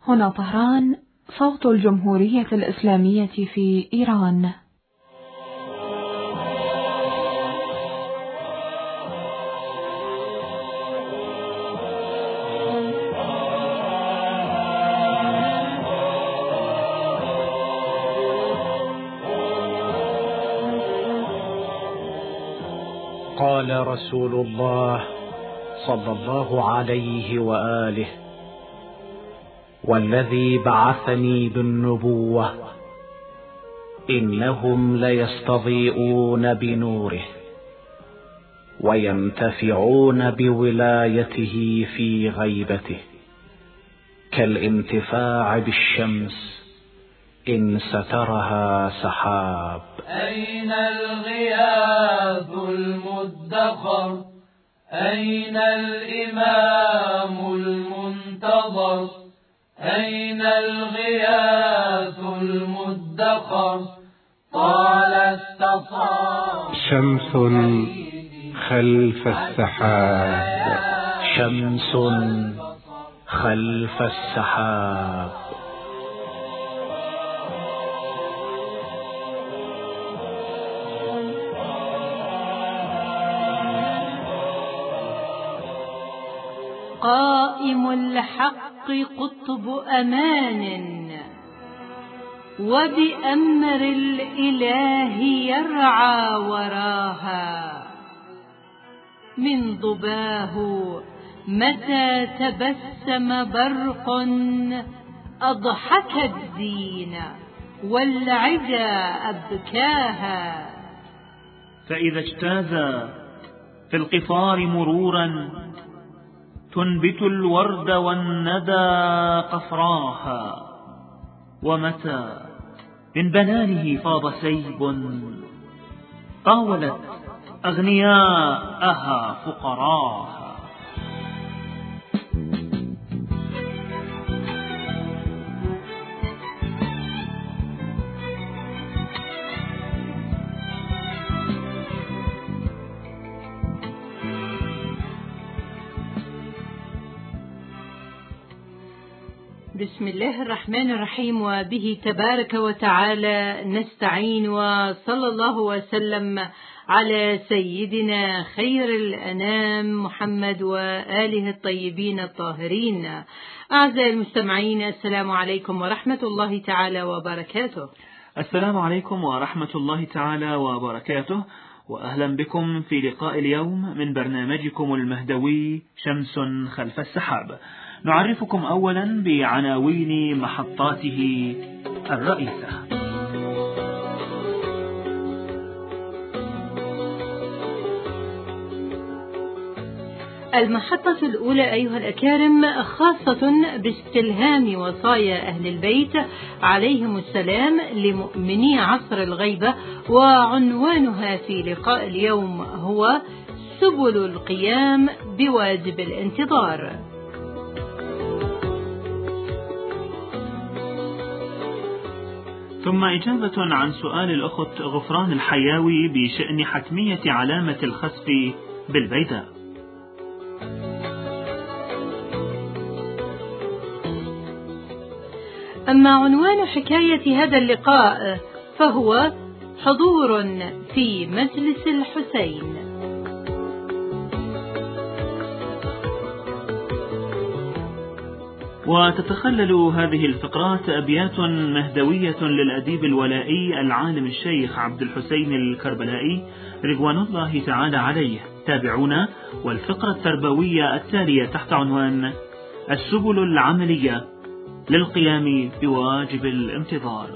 هنا طهران، صوت الجمهورية الإسلامية في إيران. قال رسول الله صلى الله عليه وآله: والذي بعثني بالنبوة إنهم ليستضيئون بنوره وينتفعون بولايته في غيبته كالانتفاع بالشمس إن سترها سحاب. أين الغياث المدخر؟ أين الإمام المنتظر؟ أين الغياث المدخر؟ طال التصار شمس خلف السحاب، شمس خلف السحاب. قائم الحق قطب أمان، وبأمر الإله يرعى وراها. من ضباه متى تبسم برق أضحك الدين والعدا أبكاها. فإذا اجتاز في القفار مرورا تنبت الورد والندى قفراها. ومتى من بنانه فاض سيب طاولت أغنياءها فقراها. بسم الله الرحمن الرحيم، وبه تبارك وتعالى نستعين، وصلى الله وسلم على سيدنا خير الأنام محمد وآله الطيبين الطاهرين. أعزائي المستمعين، السلام عليكم ورحمة الله تعالى وبركاته. السلام عليكم ورحمة الله تعالى وبركاته، وأهلا بكم في لقاء اليوم من برنامجكم المهدوي شمس خلف السحاب. نعرفكم أولا بعناوين محطاته الرئيسة. المحطة الأولى أيها الأكارم خاصة باستلهام وصايا أهل البيت عليهم السلام لمؤمني عصر الغيبة، وعنوانها في لقاء اليوم هو سبل القيام بواجب الانتظار. ثم إجابة عن سؤال الأخت غفران الحياوي بشأن حتمية علامة الخسف بالبيداء. أما عنوان حكاية هذا اللقاء فهو حضور في مجلس الحسين. وتتخلل هذه الفقرات أبيات مهدوية للأديب الولائي العالم الشيخ عبد الحسين الكربلائي رضوان الله تعالى عليه. تابعونا، والفقرة التربوية التالية تحت عنوان السبل العملية للقيام بواجب الانتظار.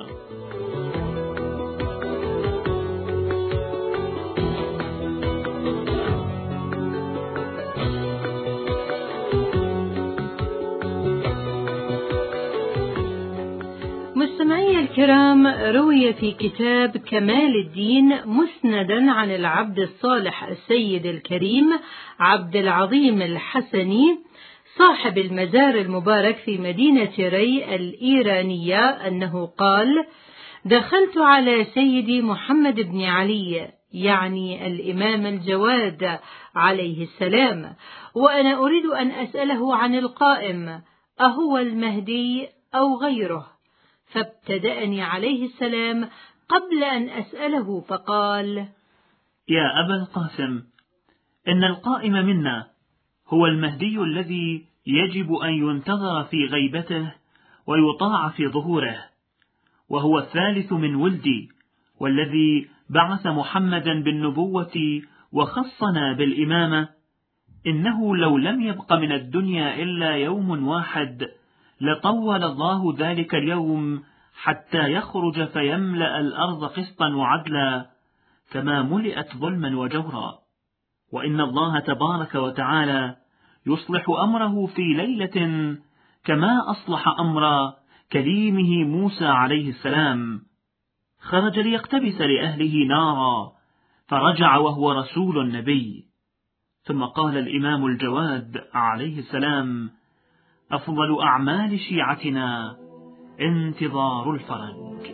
مستمعي الكرام، روي في كتاب كمال الدين مسندا عن العبد الصالح السيد الكريم عبد العظيم الحسني صاحب المزار المبارك في مدينة ري الإيرانية أنه قال: دخلت على سيدي محمد بن علي، يعني الإمام الجواد عليه السلام، وأنا أريد أن أسأله عن القائم، أهو المهدي أو غيره، فابتدأني عليه السلام قبل أن أسأله فقال: يا أبا القاسم، إن القائم منا هو المهدي الذي يجب أن ينتظر في غيبته ويطاع في ظهوره، وهو الثالث من ولدي، والذي بعث محمدا بالنبوة وخصنا بالإمامة. إنه لو لم يبق من الدنيا إلا يوم واحد لطول الله ذلك اليوم حتى يخرج فيملأ الأرض قسطا وعدلا كما ملئت ظلما وجورا. وإن الله تبارك وتعالى يصلح أمره في ليلة كما أصلح أمر كليمه موسى عليه السلام. خرج ليقتبس لأهله نارا فرجع وهو رسول النبي. ثم قال الإمام الجواد عليه السلام: أفضل أعمال شيعتنا انتظار الفرج.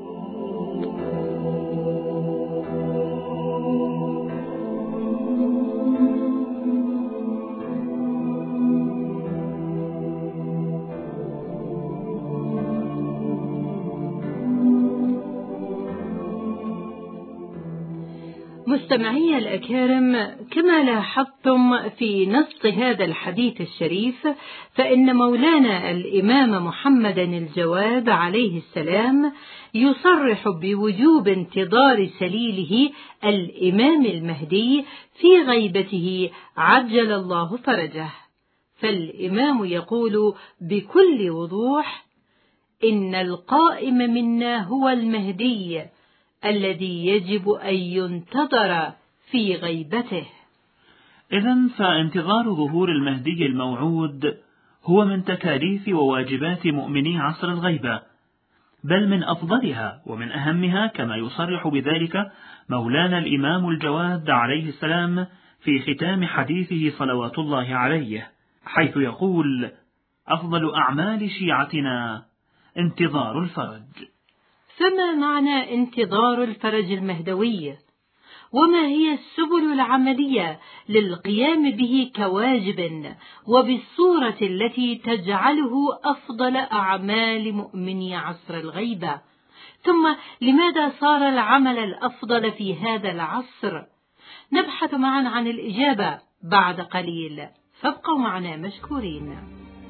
مستمعي الأكارم، كما لاحظتم في نص هذا الحديث الشريف، فإن مولانا الإمام محمد الجواد عليه السلام يصرح بوجوب انتظار سليله الإمام المهدي في غيبته عجل الله فرجه. فالإمام يقول بكل وضوح: إن القائم منا هو المهدي الذي يجب أن ينتظر في غيبته. إذن فانتظار ظهور المهدي الموعود هو من تكاليف وواجبات مؤمني عصر الغيبة، بل من أفضلها ومن أهمها، كما يصرح بذلك مولانا الإمام الجواد عليه السلام في ختام حديثه صلوات الله عليه، حيث يقول: أفضل أعمال شيعتنا انتظار الفرج. فما معنى انتظار الفرج المهدوي؟ وما هي السبل العملية للقيام به كواجب وبالصورة التي تجعله أفضل أعمال مؤمني عصر الغيبة؟ ثم لماذا صار العمل الأفضل في هذا العصر؟ نبحث معا عن الإجابة بعد قليل، فابقوا معنا مشكورين.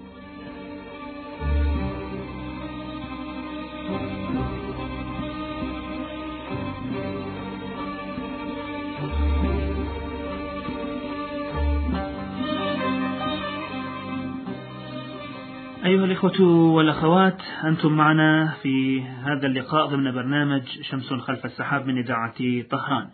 أيها الإخوة والأخوات، أنتم معنا في هذا اللقاء ضمن برنامج شمس خلف السحاب من إذاعة طهران.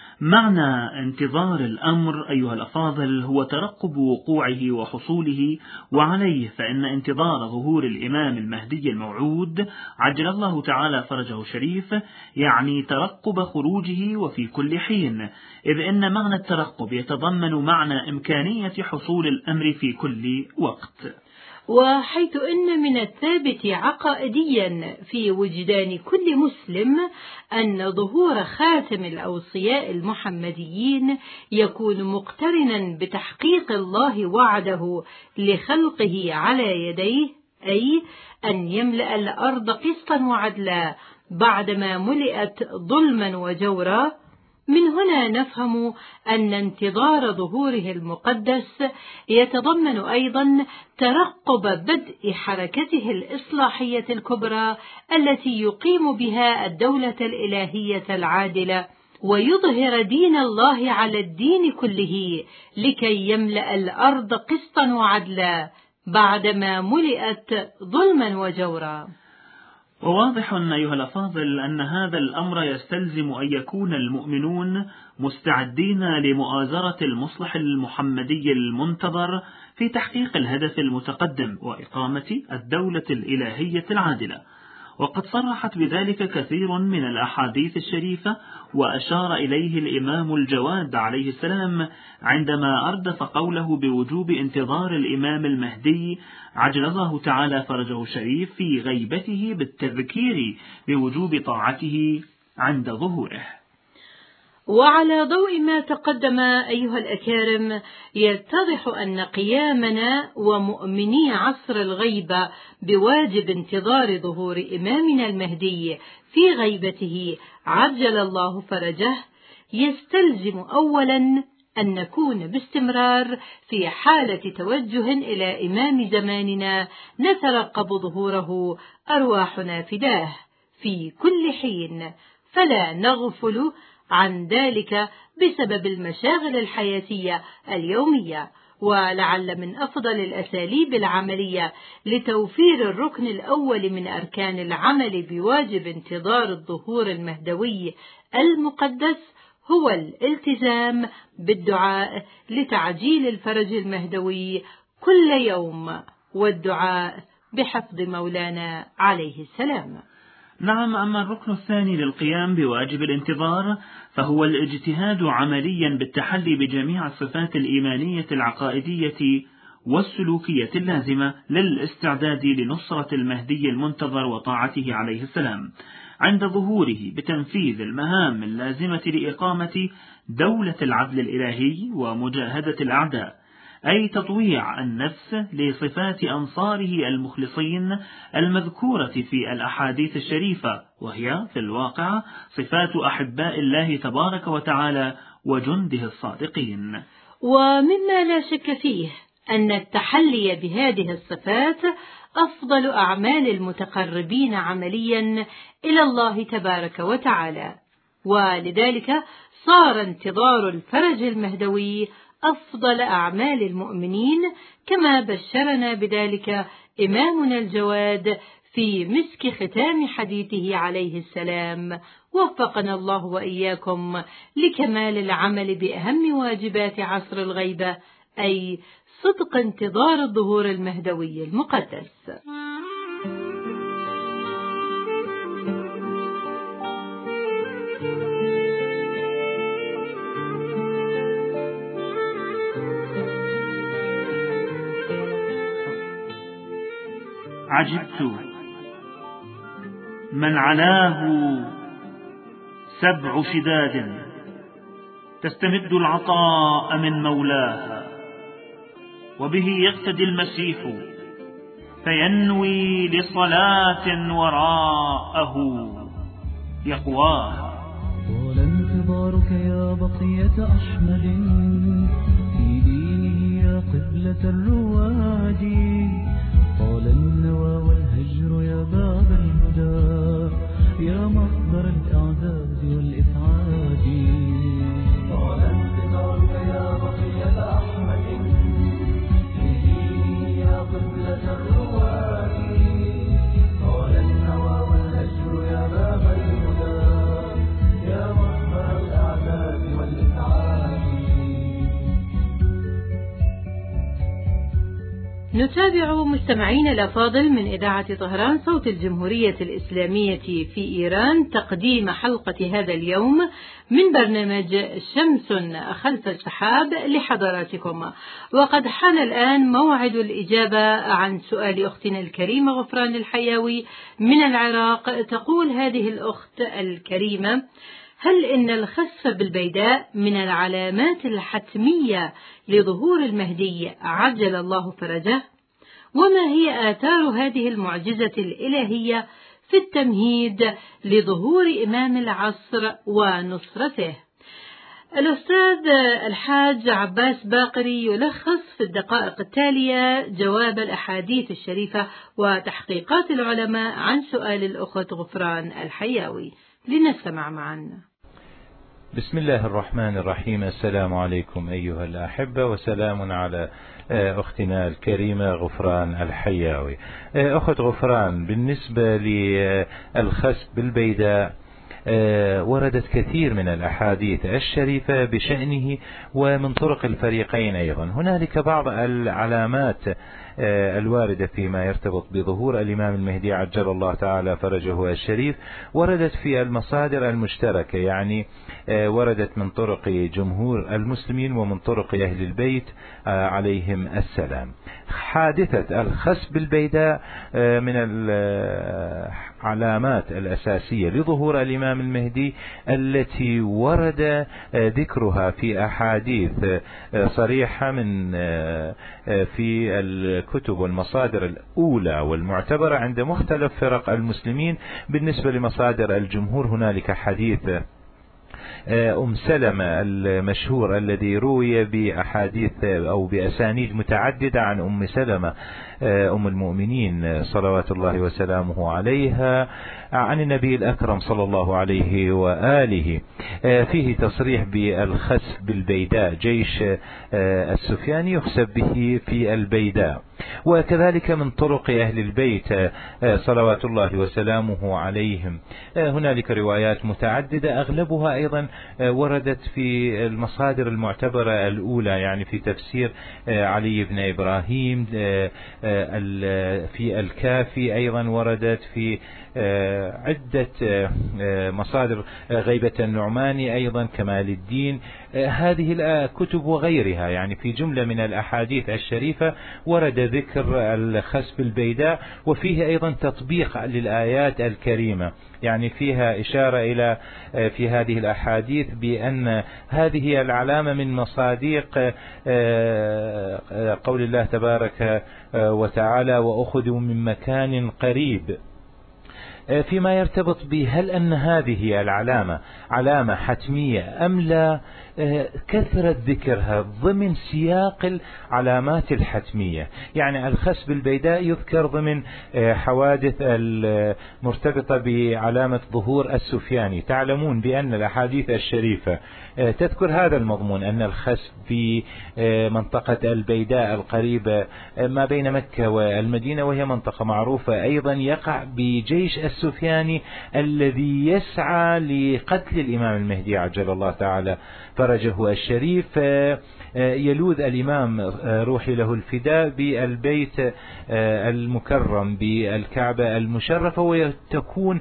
معنى انتظار الأمر أيها الأفاضل هو ترقب وقوعه وحصوله، وعليه فإن انتظار ظهور الإمام المهدي الموعود عجل الله تعالى فرجه الشريف يعني ترقب خروجه وفي كل حين، إذ إن معنى الترقب يتضمن معنى إمكانية حصول الأمر في كل وقت. وحيث إن من الثابت عقائديا في وجدان كل مسلم أن ظهور خاتم الأوصياء المحمديين يكون مقترنا بتحقيق الله وعده لخلقه على يديه، أي أن يملأ الأرض قسطا وعدلا بعدما ملئت ظلما وجورا، من هنا نفهم أن انتظار ظهوره المقدس يتضمن أيضا ترقب بدء حركته الإصلاحية الكبرى التي يقيم بها الدولة الإلهية العادلة ويظهر دين الله على الدين كله لكي يملأ الأرض قسطا وعدلا بعدما ملئت ظلما وجورا. وواضح أيها الأفاضل أن هذا الأمر يستلزم أن يكون المؤمنون مستعدين لمؤازرة المصلح المحمدي المنتظر في تحقيق الهدف المتقدم وإقامة الدولة الإلهية العادلة. وقد صرحت بذلك كثير من الأحاديث الشريفة، وأشار إليه الإمام الجواد عليه السلام عندما أردف قوله بوجوب انتظار الإمام المهدي عجل الله تعالى فرجه الشريف في غيبته بالتذكير بوجوب طاعته عند ظهوره. وعلى ضوء ما تقدم أيها الأكارم، يتضح أن قيامنا ومؤمني عصر الغيبة بواجب انتظار ظهور إمامنا المهدي في غيبته عجل الله فرجه يستلزم أولا أن نكون باستمرار في حالة توجه إلى إمام زماننا نترقب ظهوره أرواحنا فداه في كل حين، فلا نغفل عن ذلك بسبب المشاغل الحياتية اليومية. ولعل من أفضل الأساليب العملية لتوفير الركن الأول من أركان العمل بواجب انتظار الظهور المهدوي المقدس هو الالتزام بالدعاء لتعجيل الفرج المهدوي كل يوم، والدعاء بحفظ مولانا عليه السلام. نعم، أما الركن الثاني للقيام بواجب الانتظار فهو الاجتهاد عمليا بالتحلي بجميع الصفات الإيمانية العقائدية والسلوكية اللازمة للاستعداد لنصرة المهدي المنتظر وطاعته عليه السلام عند ظهوره، بتنفيذ المهام اللازمة لإقامة دولة العدل الإلهي ومجاهدة الأعداء، أي تطويع النفس لصفات أنصاره المخلصين المذكورة في الأحاديث الشريفة، وهي في الواقع صفات أحباء الله تبارك وتعالى وجنده الصادقين. ومما لا شك فيه أن التحلي بهذه الصفات أفضل أعمال المتقربين عمليا إلى الله تبارك وتعالى، ولذلك صار انتظار الفرج المهدوي أفضل أعمال المؤمنين، كما بشرنا بذلك إمامنا الجواد في مسك ختام حديثه عليه السلام. وفقنا الله وإياكم لكمال العمل بأهم واجبات عصر الغيبة، أي صدق انتظار الظهور المهدوي المقدس. عجبت من علاه 7 شداد تستمد العطاء من مولاها، وبه يقتدي المسيح فينوي لصلاة وراءه يقواها. طال انتظارك يا بقية أحمد في دينه يا قبلة الرواد، طال النوى والهجر يا باب الهدى يا مصدر الإعداد والإسعاد. طال انتظارك يا بقية أحمد في دينه يا قبلة الرواد، طال النوى والهجر يا باب الهدى يا مصدر الإعداد والإسعاد. نتابع مستمعين الأفاضل من إذاعة طهران صوت الجمهورية الإسلامية في إيران تقديم حلقة هذا اليوم من برنامج شمس خلف السحاب لحضراتكم. وقد حان الآن موعد الإجابة عن سؤال أختنا الكريمة غفران الحياوي من العراق. تقول هذه الأخت الكريمة: هل إن الخسف بالبيداء من العلامات الحتمية لظهور المهدي عجل الله فرجه؟ وما هي آثار هذه المعجزة الإلهية في التمهيد لظهور إمام العصر ونصرته؟ الأستاذ الحاج عباس باقري يلخص في الدقائق التالية جواب الأحاديث الشريفة وتحقيقات العلماء عن سؤال الأخت غفران الحياوي. لنستمع معا. بسم الله الرحمن الرحيم. السلام عليكم أيها الأحبة، وسلام على أختنا الكريمة غفران الحياوي. أخت غفران، بالنسبة للخسف بالبيداء وردت كثير من الأحاديث الشريفة بشأنه ومن طرق الفريقين أيضا. هنالك بعض العلامات الواردة فيما يرتبط بظهور الإمام المهدي عجل الله تعالى فرجه الشريف وردت في المصادر المشتركة، يعني وردت من طرق جمهور المسلمين ومن طرق أهل البيت عليهم السلام. حادثة الخسف بالبيداء من العلامات الأساسية لظهور الإمام المهدي التي ورد ذكرها في أحاديث صريحة من في الكتب والمصادر الأولى والمعتبرة عند مختلف فرق المسلمين. بالنسبة لمصادر الجمهور هنالك حديث سلمة المشهور الذي روي بأحاديث أو بأسانيد متعددة عن سلمة أم المؤمنين صلوات الله وسلامه عليها عن النبي الأكرم صلى الله عليه وآله، فيه تصريح بالخسف بالبيداء، جيش السفياني يخسف به في البيداء. وكذلك من طرق أهل البيت صلوات الله وسلامه عليهم هنالك روايات متعددة أغلبها أيضا وردت في المصادر المعتبرة الأولى، يعني في تفسير علي بن إبراهيم، في الكافي أيضا وردت في عدة مصادر، غيبة النعماني أيضا، كمال الدين، هذه الكتب وغيرها، يعني في جملة من الأحاديث الشريفة ورد ذكر الخسف البيداء، وفيه أيضا تطبيق للآيات الكريمة، يعني فيها إشارة إلى في هذه الأحاديث بأن هذه العلامة من مصادق قول الله تبارك وتعالى وأخذوا من مكان قريب. فيما يرتبط بهل أن هذه العلامة علامة حتمية أم لا، كثرت ذكرها ضمن سياق العلامات الحتمية، يعني الخسف بالبيداء يذكر ضمن حوادث المرتبطة بعلامة ظهور السفياني. تعلمون بأن الأحاديث الشريفة تذكر هذا المضمون، أن الخسف في منطقة البيداء القريبة ما بين مكة والمدينة، وهي منطقة معروفة أيضا يقع بجيش السفياني الذي يسعى لقتل الإمام المهدي عجل الله تعالى فرجه الشريف. يلوذ الإمام روحي له الفداء بالبيت المكرم بالكعبة المشرفة، وتكون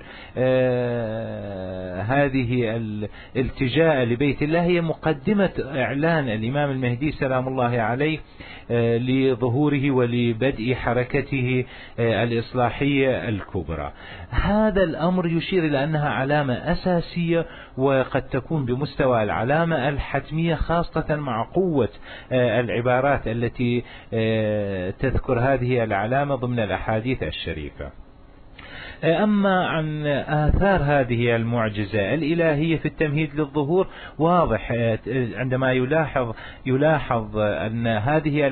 هذه الالتجاء لبيت الله هي مقدمة إعلان الإمام المهدي سلام الله عليه لظهوره ولبدء حركته الإصلاحية الكبرى. هذا الأمر يشير إلى أنها علامة أساسية، وقد تكون بمستوى العلامة الحتمية، خاصة مع قوة العبارات التي تذكر هذه العلامة ضمن الأحاديث الشريفة. أما عن آثار هذه المعجزة الإلهية في التمهيد للظهور، واضح عندما يلاحظ أن هذه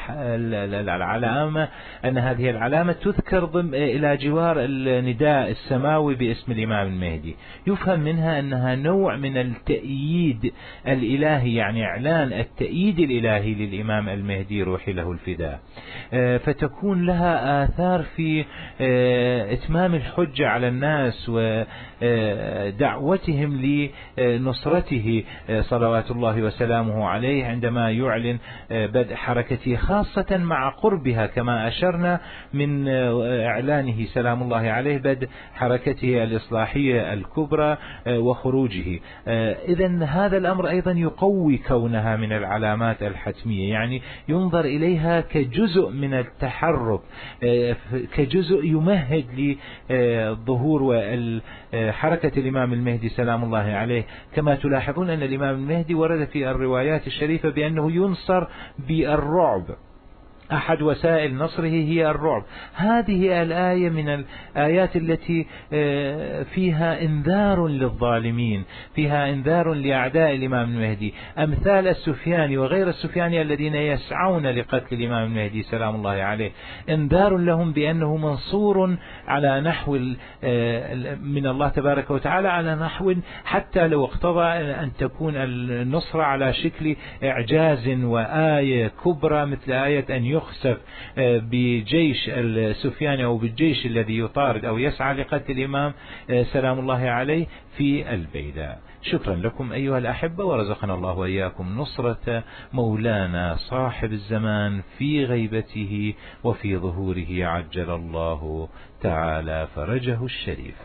العلامة تذكر إلى جوار النداء السماوي باسم الإمام المهدي، يفهم منها أنها نوع من التأييد الإلهي، يعني إعلان التأييد الإلهي للإمام المهدي روحي له الفداء، فتكون لها آثار في إتمام الحجة على الناس ودعوتهم لنصرته صلوات الله وسلامه عليه عندما يعلن بدء حركته، خاصة مع قربها كما أشرنا من إعلانه سلام الله عليه بدء حركته الإصلاحية الكبرى وخروجه. إذن هذا الأمر أيضا يقوي كونها من العلامات الحتمية، يعني ينظر إليها كجزء من التحرك، كجزء يمهد لظهور وحركة الإمام المهدي سلام الله عليه. كما تلاحظون أن الإمام المهدي ورد في الروايات الشريفة بأنه ينصر بالرعب، أحد وسائل نصره هي الرعب. هذه الآية من الآيات التي فيها إنذار للظالمين، فيها إنذار لأعداء الإمام المهدي، أمثال السفياني وغير السفياني الذين يسعون لقتل الإمام المهدي سلام الله عليه، إنذار لهم بأنه منصور على نحو من الله تبارك وتعالى، على نحو حتى لو اقتضى أن تكون النصرة على شكل إعجاز وآية كبرى مثل آية أن يخسف بجيش السفياني أو بالجيش الذي يطارد أو يسعى لقتل الإمام سلام الله عليه في البيداء. شكرا لكم أيها الأحبة، ورزقنا الله وإياكم نصرة مولانا صاحب الزمان في غيبته وفي ظهوره عجل الله تعالى فرجه الشريف.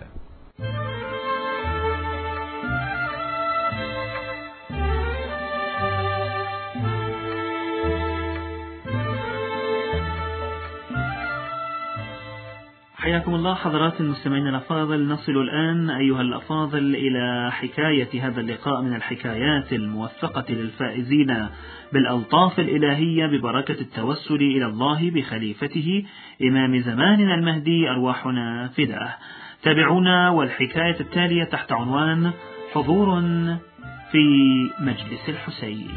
حياكم الله حضرات المستمعين الأفاضل. نصل الآن أيها الأفاضل إلى حكاية هذا اللقاء من الحكايات الموثقة للفائزين بالألطاف الإلهية ببركة التوسل إلى الله بخليفته إمام زماننا المهدي أرواحنا فداه. تابعونا، والحكاية التالية تحت عنوان حضور في مجلس الحسين.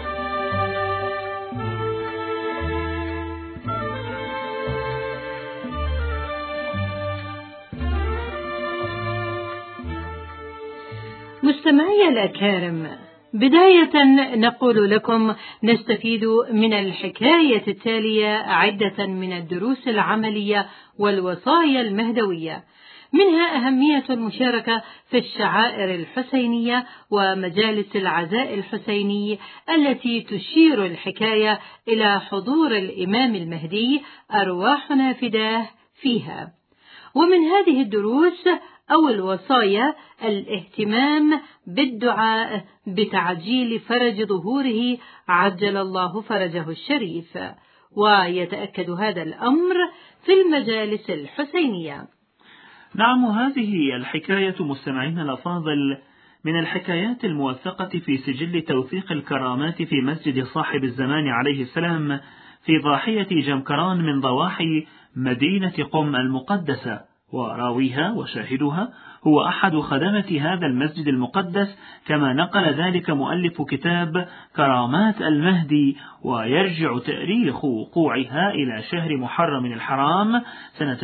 مستمعي الأكارم، بداية نقول لكم نستفيد من الحكاية التالية عدة من الدروس العملية والوصايا المهدوية، منها أهمية المشاركة في الشعائر الحسينية ومجالس العزاء الحسيني التي تشير الحكاية إلى حضور الإمام المهدي أرواحنا فداه فيها. ومن هذه الدروس أو الوصايا الاهتمام بالدعاء بتعجيل فرج ظهوره عجل الله فرجه الشريف، ويتأكد هذا الأمر في المجالس الحسينية. نعم، هذه الحكاية مستمعين الأفاضل من الحكايات الموثقة في سجل توثيق الكرامات في مسجد صاحب الزمان عليه السلام في ضاحية جمكران من ضواحي مدينة قم المقدسة، وراويها وشاهدها هو أحد خدمة هذا المسجد المقدس، كما نقل ذلك مؤلف كتاب كرامات المهدي، ويرجع تاريخ وقوعها إلى شهر محرم الحرام سنة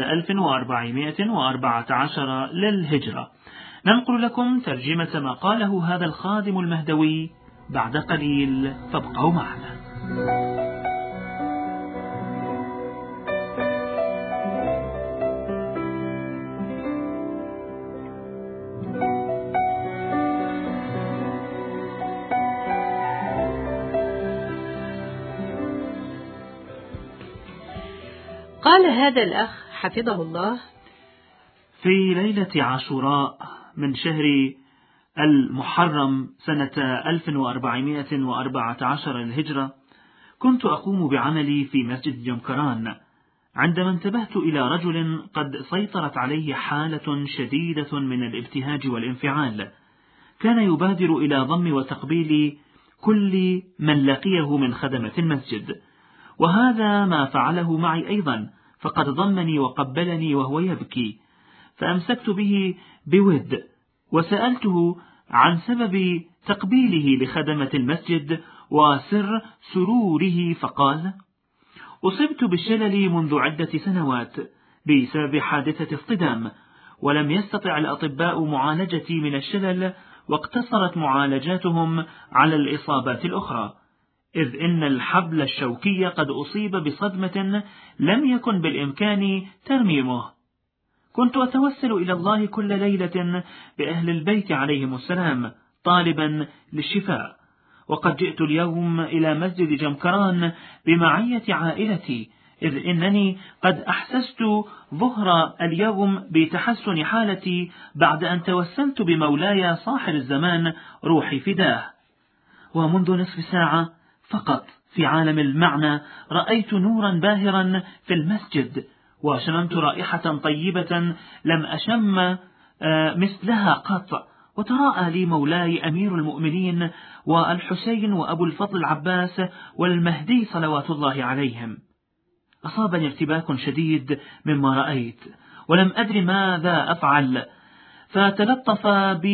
1414 للهجرة. ننقل لكم ترجمة ما قاله هذا الخادم المهدوي بعد قليل، فابقوا معنا. قال هذا الأخ حفظه الله: في ليلة عاشوراء من شهر المحرم سنة 1414 الهجرة، كنت أقوم بعملي في مسجد جمكران، عندما انتبهت إلى رجل قد سيطرت عليه حالة شديدة من الابتهاج والانفعال. كان يبادر إلى ضم وتقبيل كل من لقيه من خدمة المسجد، وهذا ما فعله معي أيضا، فقد ضمني وقبلني وهو يبكي، فأمسكت به بود وسألته عن سبب تقبيله لخدمة المسجد وسر سروره، فقال: أصبت بالشلل منذ عدة سنوات بسبب حادثة اصطدام، ولم يستطع الأطباء معالجتي من الشلل، واقتصرت معالجاتهم على الإصابات الأخرى، إذ إن الحبل الشوكي قد أصيب بصدمة لم يكن بالإمكان ترميمه. كنت أتوسل إلى الله كل ليلة بأهل البيت عليهم السلام طالبا للشفاء، وقد جئت اليوم إلى مسجد جمكران بمعية عائلتي، إذ إنني قد أحسست ظهر اليوم بتحسن حالتي بعد أن توسلت بمولاي صاحب الزمان روحي فداه. ومنذ نصف ساعة فقط في عالم المعنى رأيت نورا باهرا في المسجد، وشممت رائحة طيبة لم أشم مثلها قط، وتراءى لي مولاي أمير المؤمنين والحسين وأبو الفضل العباس والمهدي صلوات الله عليهم. أصابني ارتباك شديد مما رأيت، ولم أدري ماذا أفعل، فتلطف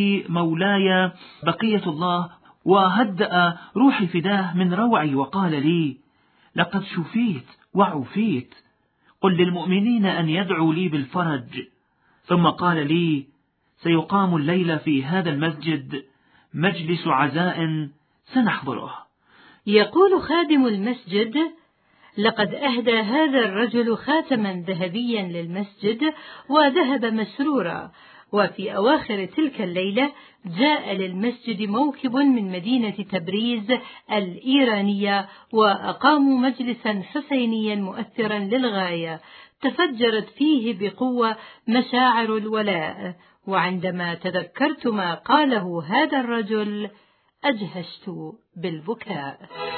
بمولاي بقية الله وهدأ روحي فداه من روعي، وقال لي: لقد شفيت وعفيت، قل للمؤمنين أن يدعوا لي بالفرج. ثم قال لي: سيقام الليلة في هذا المسجد مجلس عزاء سنحضره. يقول خادم المسجد: لقد أهدى هذا الرجل خاتما ذهبيا للمسجد وذهب مسرورا. وفي أواخر تلك الليلة جاء للمسجد موكب من مدينة تبريز الإيرانية وأقاموا مجلسا حسينيا مؤثرا للغاية تفجرت فيه بقوة مشاعر الولاء. وعندما تذكرت ما قاله هذا الرجل أجهشت بالبكاء.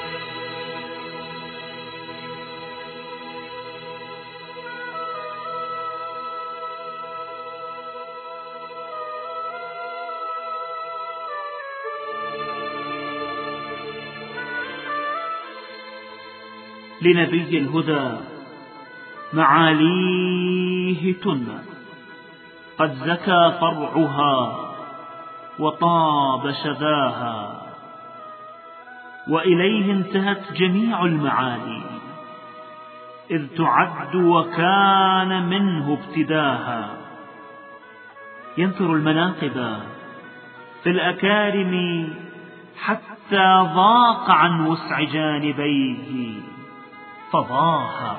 لنبي الهدى معاليه تنمى، قد زكى فرعها وطاب شذاها، وإليه انتهت جميع المعالي إذ تعد وكان منه ابتداها. ينثر المناقب في الأكارم حتى ضاق عن وسع جانبيه فضاها.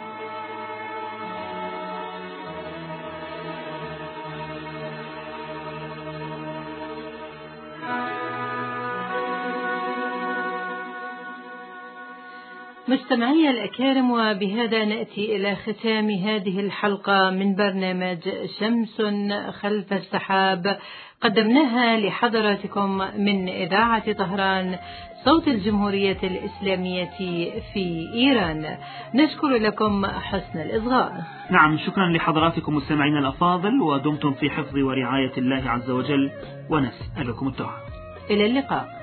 مستمعي الأكارم، وبهذا نأتي إلى ختام هذه الحلقة من برنامج شمس خلف السحاب، قدمناها لحضراتكم من إذاعة طهران صوت الجمهورية الإسلامية في إيران. نشكر لكم حسن الإصغاء. نعم، شكرا لحضراتكم مستمعين الأفاضل، ودمتم في حفظ ورعاية الله عز وجل، ونسألكم الدعاء. إلى اللقاء.